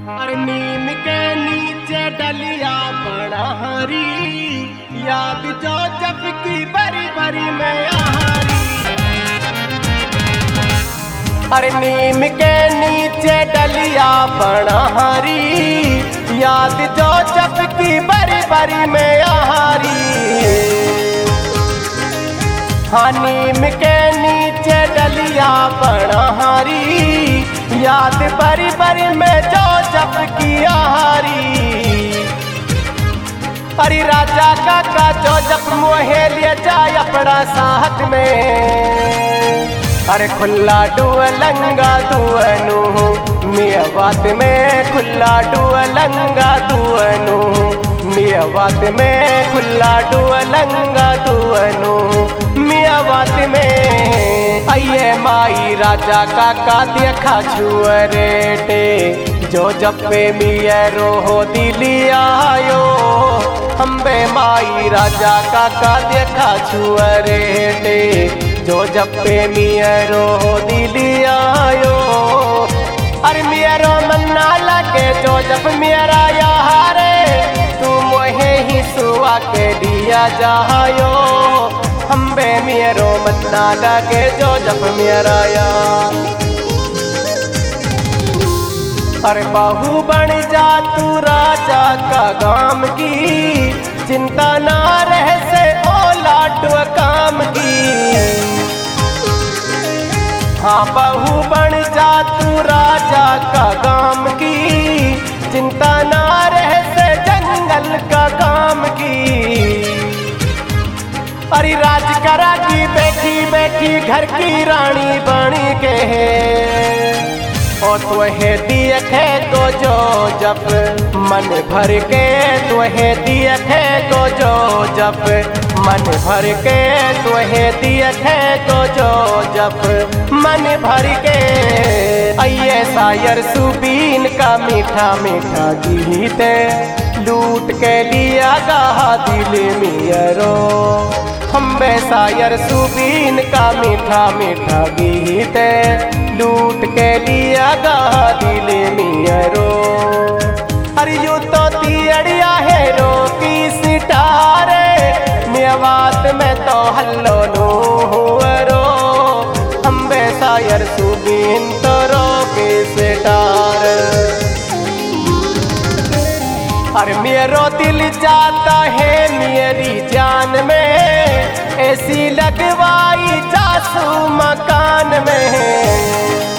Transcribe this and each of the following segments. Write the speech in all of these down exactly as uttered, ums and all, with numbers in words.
और नीम के नीचे डलिया बड़ा हरी, याद जो जब की बरी बरी में आहारी। और नीम के नीचे डलिया बड़ा हरी, याद जो जब की बरी बरी में आहारी। हाँ नीम के नीचे डलिया बड़ा हरी, याद बरी बरी में जो जब की आहारी। अरे राजा काका जो जब मोहे लिए जाए अपना साथ में, अरे खुला डुअलंगा दुअनु मियावात में, खुला डुअलंगा दुअनु मियावात में, खुला डुअलंगा दुअनु मियावात में। आइए माई राजा काका देखा छुअरेटे, जो जब पे मियरो हो दिली आयो। अम्बे माई राजा काका देखा छुअरेटे, जो जब पे मियरो हो दिली आयो। अरे मियरो मन्ना लगे जो जब मेरा यारे, तू मोहे ही सुआ के दिया जायो। अम्बे मियरो मन्ना लगे जो जब मेरा यार। अरे बहू बन जा तू राजा का गाम की, चिंता ना रह से ओ लाडू काम की। हाँ बहू बन जा तू राजा का गाम की, चिंता ना रह से जंगल का काम की। अरे राज करा की बैठी बैठी घर की रानी बनी के, और तुहे दिखे तो जो जब मन भर के, तुहे दिखे तो जो जब मन भर के, तुहे दिखे तो जो जब मन भर के। आइए शायर सुबीन का मीठा मीठा गीत, लूट के लिया गा दिल मियरो। अम्बे शायर सुबीन का मीठा मीठा गीत, लूट के लिया गा दिल मियरो। अरे यू तो तियड़िया है रो की सितारे, मेवात में तो हल्लो नो हुरो। अम्बे शायर सुबीन तो रो की सितार। अरे मेरो दिल जाता है मेरी जान में, ऐसी लगवाई जासू मकान में।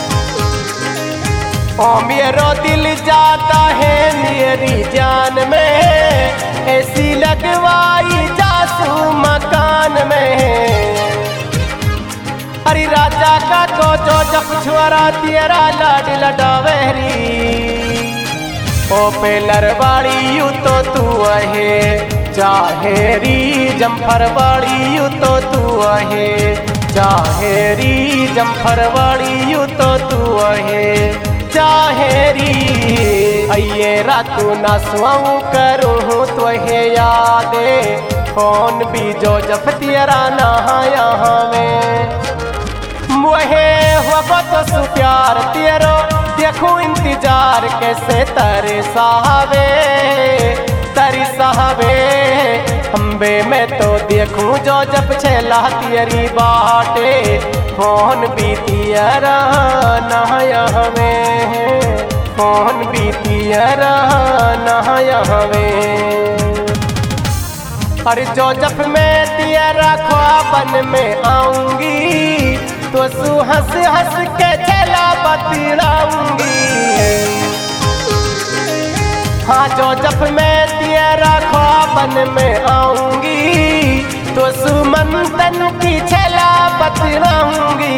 ओ मेरो दिल जाता है मेरी जान में, ऐसी लगवाई जासू मकान में। अरे राजा का को जो जब छुआरा तेरा लाड लडावेरी, ओ पेलर वाली यू तो तू है चाहेरी, जम्फर वाली यू तो तू है चाहेरी, जम्फर वाली यू तो तू है चाहेरी। आइए रातू ना सुआऊं करूँ तो है यादे, कौन भी जो जब तेरा ना यहाँ में। मुहे हुआ तो सु प्यार तेरो, देखूं इंतजार कैसे तेरे साहबे तेरी साहबे। अम्बे मैं तो देखूं जो जब छेला तेरी बाटे, कौन भी तेरा नहाया हमें, कौन भी तेरा नहाया हमें। अरे जो जब मैं तेरा ख्वाबन में आऊंगी, तो सु हंस हंस के छेला बतलाऊंगी। हाँ जो जब मैं तेरा ख्वाबन में आऊंगी, तो सुमंतन की छेला बतलाऊंगी।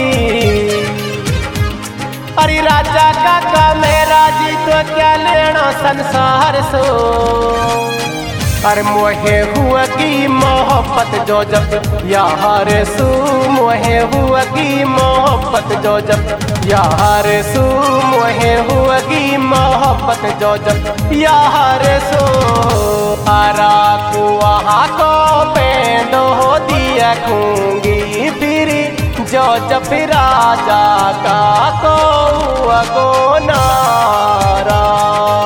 अरे राजा काका मेरा जी तो क्या लेना संसार सो। अरे मोहे हुआ की मोहब्बत जो जब यार सू, मोहे हुआ की मोहब्बत जो जब यार सू, मोहे हुआ की मोहब्बत जो जब यार सू। आरा कुआ को पेंदो दिया खूंगी फिर, जो जब राजा का को अगो नारा।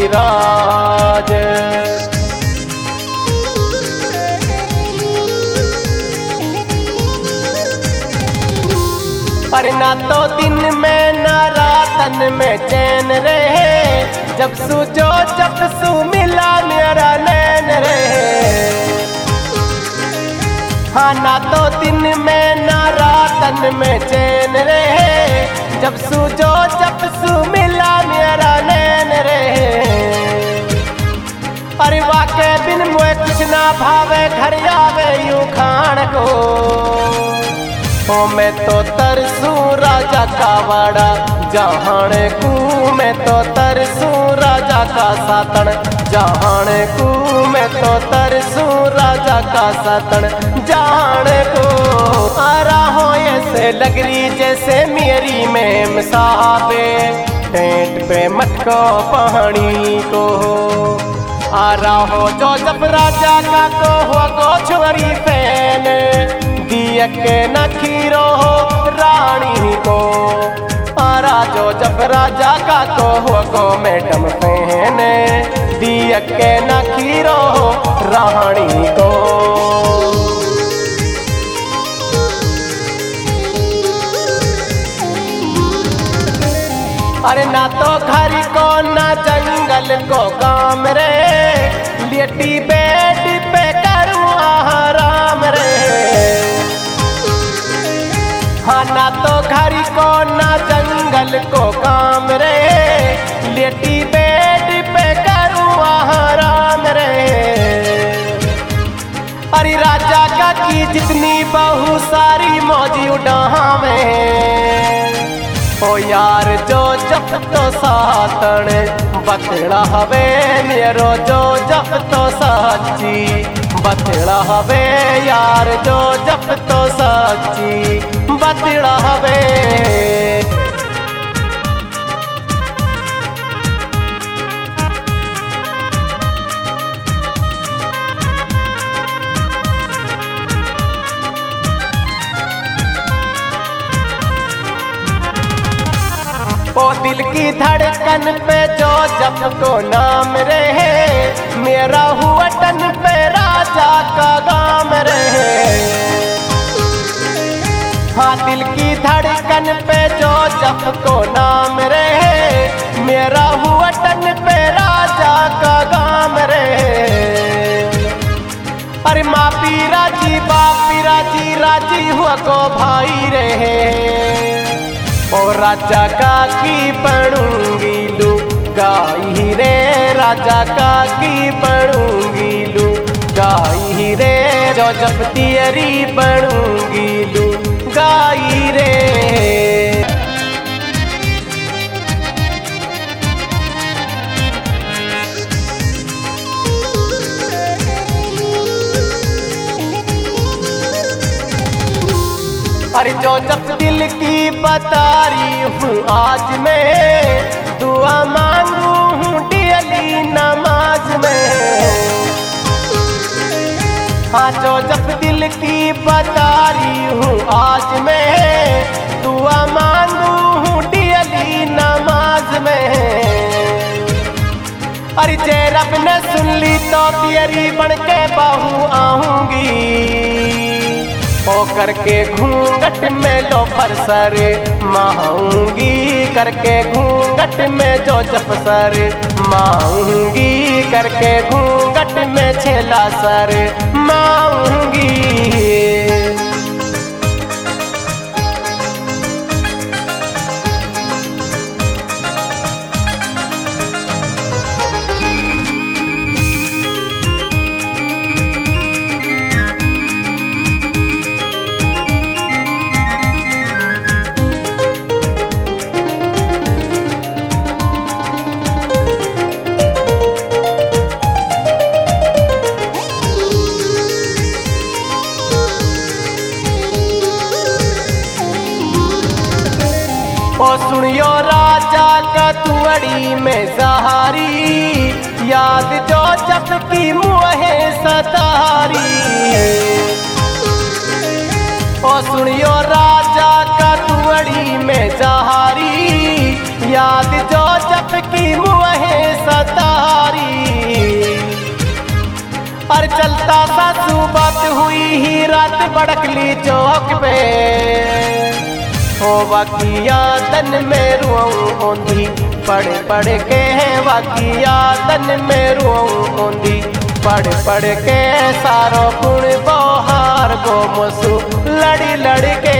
राज। पर ना तो दिन में ना रातन में चैन रहे, जब सूझो जब सू मिला मेरा नैन रहे। हाँ ना तो दिन में ना रातन में चैन रहे, जब सूझो जब सू मिला मेरा नैन रहे। अरे वाके बिन मुए कुछ ना भावे, घर आवे यूं खान को। ओ मैं तो तरसू राजा का वाड़ा जहान कू, मैं तो तरसू राजा का सातन जहान कू, मैं तो तरसू राजा का सातन जान को। आ रहा हो ऐसे लगरी जैसे मेरी में मसाबे, टेंट पे मटको पहाड़ी को। आ रहा हो जो जब राजा का को हो गो छोरी फैन, दिया के न खीरो हो रानी को। आरा जो जब राजा का को हो गो मैडम फैन, दिया के न खीरो हो रानी को। अरे ना तो घर को ना जंगल को काम रे, लेटी बेड पे करूँ आराम रे। हाँ ना तो घर को ना जंगल को काम रे, लेटी बेड पे करूँ आराम रे। अरे राजा का की जितनी बहु सारी मौजी उड़ावे, ओ यार जो जब तो सातन बतड़ा हवे मेरो, जो जब तो सच्ची बतड़ा हवे यार, जो जब तो सच्ची बतड़ा हवे। ओ दिल की धड़कन पे जो जब को नाम रहे, मेरा हुआ तन पे राजा का गाम रहे। हाँ दिल की धड़कन पे जो जब को नाम रहे, मेरा हुआ तन पे राजा का गाम रहे। अरे माँ पीरा जी बाप पीरा जी राजी हुआ को भाई रहे। ओ राजा का की पढ़ूंगी लू गाई रे, राजा का की पढ़ूंगी लू गाई रे, जो जब तियरी पढ़ूंगी लू गाई रे। अरे जो जब दिल की बतारी हूँ आज मैं, दुआ मांगू हूँ डेली नमाज में। हाँ जो जब दिल की बतारी हूँ आज मैं, दुआ मांगू हूँ डेली नमाज में। अरे जे रब ने सुन ली तो तेरी बन के बहू आऊंगी, ओ करके घूंघट में लो फरसर माऊंगी, करके घूंघट में जो जप सर माऊंगी, करके घूंघट में छेला सर माऊंगी। ओ सुनियो राजा का तुअड़ी में सहारी, याद जो जब की मुहे सतारी। ओ सुनियो राजा का तुअड़ी में सहारी, याद जो जब की मुहे सतारी। ही रात बड़कली चौक पे हो वाकिया तन में रुआऊं ओंधी पढ़ पढ़ के वाकिया तन में रुआऊं ओंधी पढ़ पढ़ के सारो गुण बहार गो मसू लड़ी लड़ के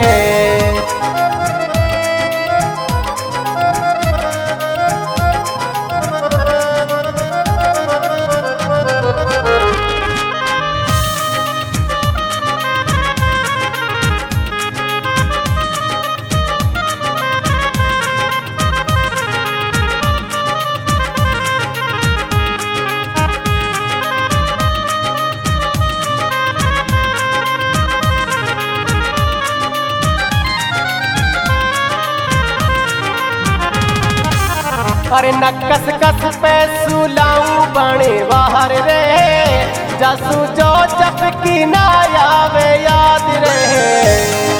अरे नकस कस पे सुलाऊं बने बाहर रे जसू जो जप की ना आवे याद रहे।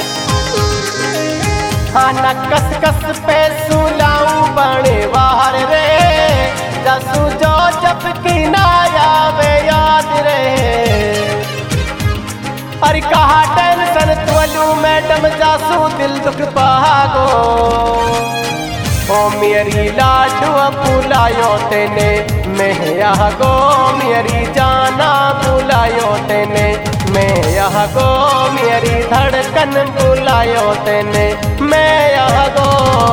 हाँ नकस कस पे सुलाऊं बने बाहर रे जसू जो जप की ना आवे याद रहे। अरे कहा टेंशन तोलू मैडम जासू दिल दुख पागो ओ मेरी लाडू बुलायो तेने मैं यहाँ गो मेरी जाना बुलायो तेने मैं यहाँ गो मेरी धड़कन बुलायो तेने मैं यहाँ गो।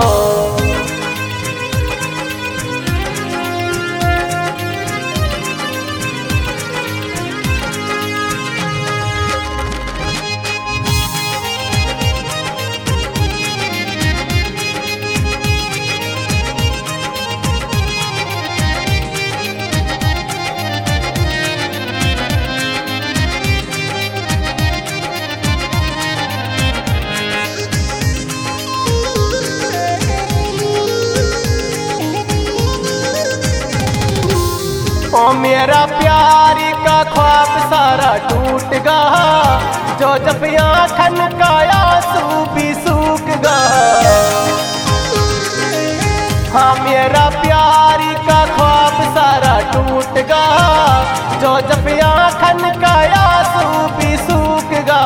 ओ मेरा प्यारी का ख्वाब सारा टूट गा जो जब आँखन का आंसू भी सूख गा। हाँ मेरा प्यारी का ख्वाब सारा टूट गा जो जब आँखन का आंसू भी सूख गा।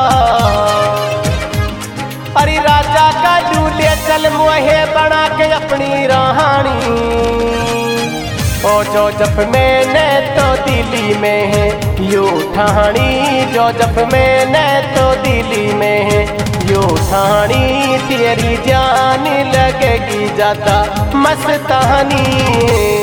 अरे राजा का लूले चल मोहे बना के अपनी रानी ओ जो जब मैंने तो दिल्ली में है यू ठाणी जो जब मैंने तो दिल्ली में है यू ठाणी तेरी जान लगेगी ज्यादा मस्तानी।